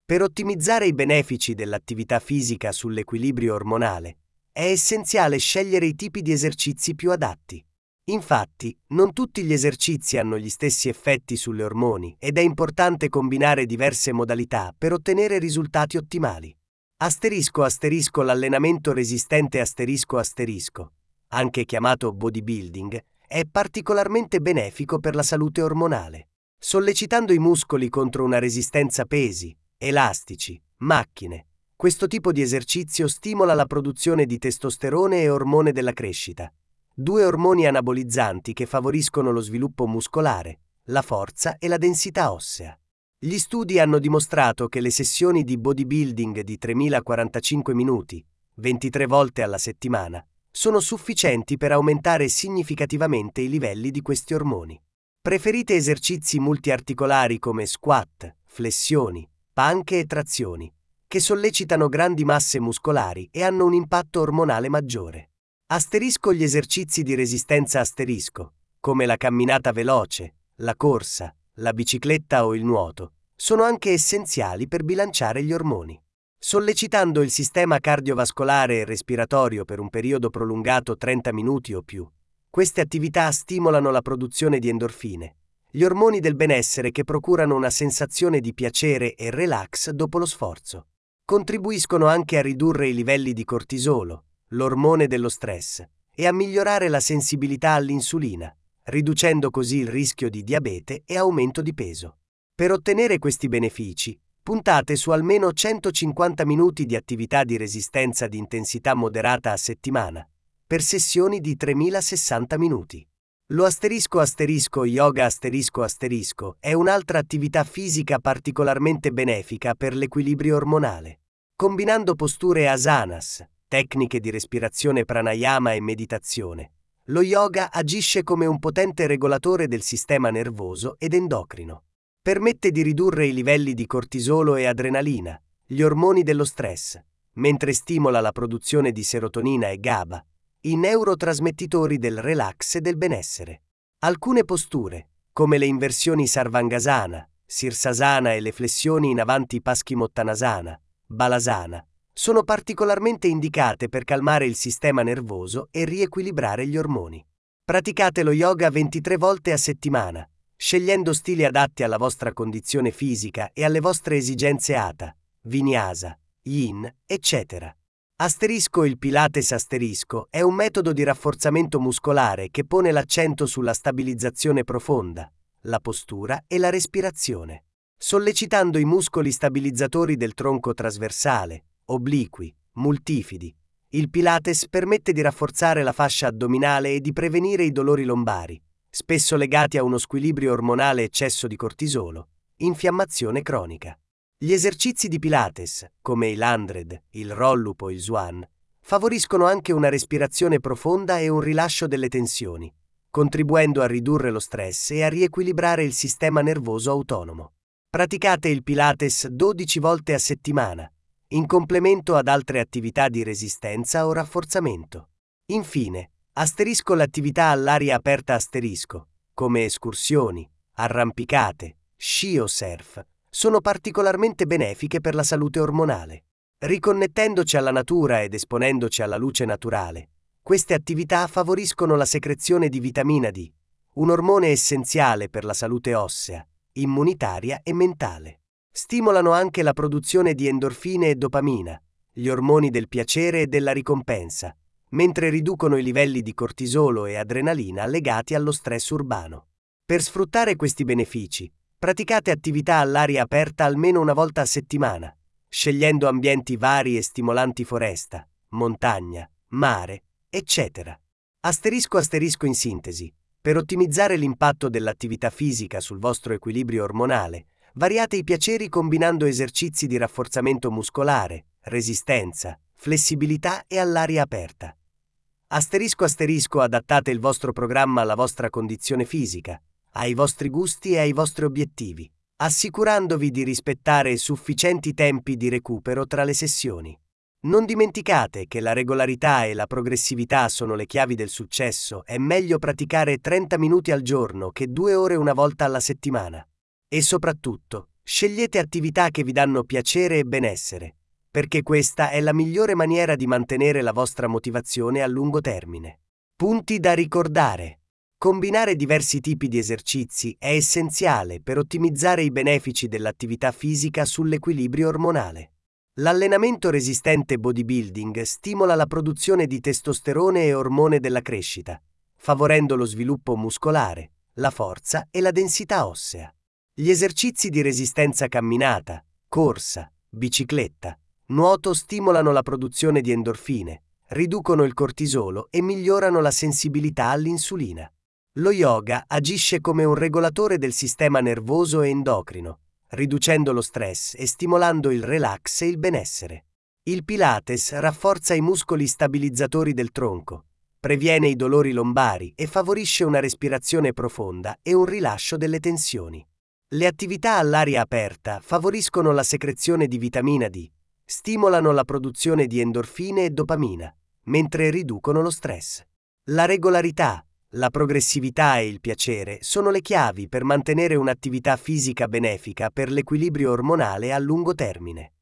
Per ottimizzare i benefici dell'attività fisica sull'equilibrio ormonale, è essenziale scegliere i tipi di esercizi più adatti. Infatti, non tutti gli esercizi hanno gli stessi effetti sulle ormoni ed è importante combinare diverse modalità per ottenere risultati ottimali. L'allenamento resistente anche chiamato bodybuilding, è particolarmente benefico per la salute ormonale, sollecitando i muscoli contro una resistenza pesi, elastici, macchine. Questo tipo di esercizio stimola la produzione di testosterone e ormone della crescita, due ormoni anabolizzanti che favoriscono lo sviluppo muscolare, la forza e la densità ossea. Gli studi hanno dimostrato che le sessioni di bodybuilding di 3045 minuti, 23 volte alla settimana, sono sufficienti per aumentare significativamente i livelli di questi ormoni. Preferite esercizi multiarticolari come squat, flessioni, panche e trazioni, che sollecitano grandi masse muscolari e hanno un impatto ormonale maggiore. Gli esercizi di resistenza come la camminata veloce, la corsa, la bicicletta o il nuoto, sono anche essenziali per bilanciare gli ormoni. Sollecitando il sistema cardiovascolare e respiratorio per un periodo prolungato 30 minuti o più, queste attività stimolano la produzione di endorfine, gli ormoni del benessere che procurano una sensazione di piacere e relax dopo lo sforzo. Contribuiscono anche a ridurre i livelli di cortisolo, l'ormone dello stress, e a migliorare la sensibilità all'insulina, riducendo così il rischio di diabete e aumento di peso. Per ottenere questi benefici, puntate su almeno 150 minuti di attività di resistenza di intensità moderata a settimana, per sessioni di 3060 minuti. Yoga è un'altra attività fisica particolarmente benefica per l'equilibrio ormonale. Combinando posture asanas, tecniche di respirazione pranayama e meditazione, lo yoga agisce come un potente regolatore del sistema nervoso ed endocrino. Permette di ridurre i livelli di cortisolo e adrenalina, gli ormoni dello stress, mentre stimola la produzione di serotonina e GABA, i neurotrasmettitori del relax e del benessere. Alcune posture, come le inversioni Sarvangasana, Sirsasana e le flessioni in avanti Paschimottanasana, Balasana, sono particolarmente indicate per calmare il sistema nervoso e riequilibrare gli ormoni. Praticate lo yoga 23 volte a settimana, scegliendo stili adatti alla vostra condizione fisica e alle vostre esigenze Hatha, Vinyasa, Yin, eccetera. Il Pilates è un metodo di rafforzamento muscolare che pone l'accento sulla stabilizzazione profonda, la postura e la respirazione, sollecitando i muscoli stabilizzatori del tronco trasversale, obliqui, multifidi. Il Pilates permette di rafforzare la fascia addominale e di prevenire i dolori lombari, spesso legati a uno squilibrio ormonale, eccesso di cortisolo, infiammazione cronica. Gli esercizi di Pilates, come il 100, il roll-up o il Swan, favoriscono anche una respirazione profonda e un rilascio delle tensioni, contribuendo a ridurre lo stress e a riequilibrare il sistema nervoso autonomo. Praticate il Pilates 12 volte a settimana, in complemento ad altre attività di resistenza o rafforzamento. Infine, l'attività all'aria aperta come escursioni, arrampicate, sci o surf, sono particolarmente benefiche per la salute ormonale. Riconnettendoci alla natura ed esponendoci alla luce naturale, queste attività favoriscono la secrezione di vitamina D, un ormone essenziale per la salute ossea, immunitaria e mentale. Stimolano anche la produzione di endorfine e dopamina, gli ormoni del piacere e della ricompensa, mentre riducono i livelli di cortisolo e adrenalina legati allo stress urbano. Per sfruttare questi benefici, praticate attività all'aria aperta almeno una volta a settimana, scegliendo ambienti vari e stimolanti: foresta, montagna, mare, eccetera. In sintesi, per ottimizzare l'impatto dell'attività fisica sul vostro equilibrio ormonale, variate i piaceri combinando esercizi di rafforzamento muscolare, resistenza, flessibilità e all'aria aperta. Adattate il vostro programma alla vostra condizione fisica, ai vostri gusti e ai vostri obiettivi, assicurandovi di rispettare sufficienti tempi di recupero tra le sessioni. Non dimenticate che la regolarità e la progressività sono le chiavi del successo. È meglio praticare 30 minuti al giorno che 2 ore una volta alla settimana. E soprattutto, Scegliete attività che vi danno piacere e benessere, perché questa è la migliore maniera di mantenere la vostra motivazione a lungo termine. Punti da ricordare. Combinare diversi tipi di esercizi è essenziale per ottimizzare i benefici dell'attività fisica sull'equilibrio ormonale. L'allenamento resistente bodybuilding stimola la produzione di testosterone e ormone della crescita, favorendo lo sviluppo muscolare, la forza e la densità ossea. Gli esercizi di resistenza camminata, corsa, bicicletta, nuoto stimolano la produzione di endorfine, riducono il cortisolo e migliorano la sensibilità all'insulina. Lo yoga agisce come un regolatore del sistema nervoso e endocrino, riducendo lo stress e stimolando il relax e il benessere. Il Pilates rafforza i muscoli stabilizzatori del tronco, previene i dolori lombari e favorisce una respirazione profonda e un rilascio delle tensioni. Le attività all'aria aperta favoriscono la secrezione di vitamina D, stimolano la produzione di endorfine e dopamina, mentre riducono lo stress. La regolarità, la progressività e il piacere sono le chiavi per mantenere un'attività fisica benefica per l'equilibrio ormonale a lungo termine.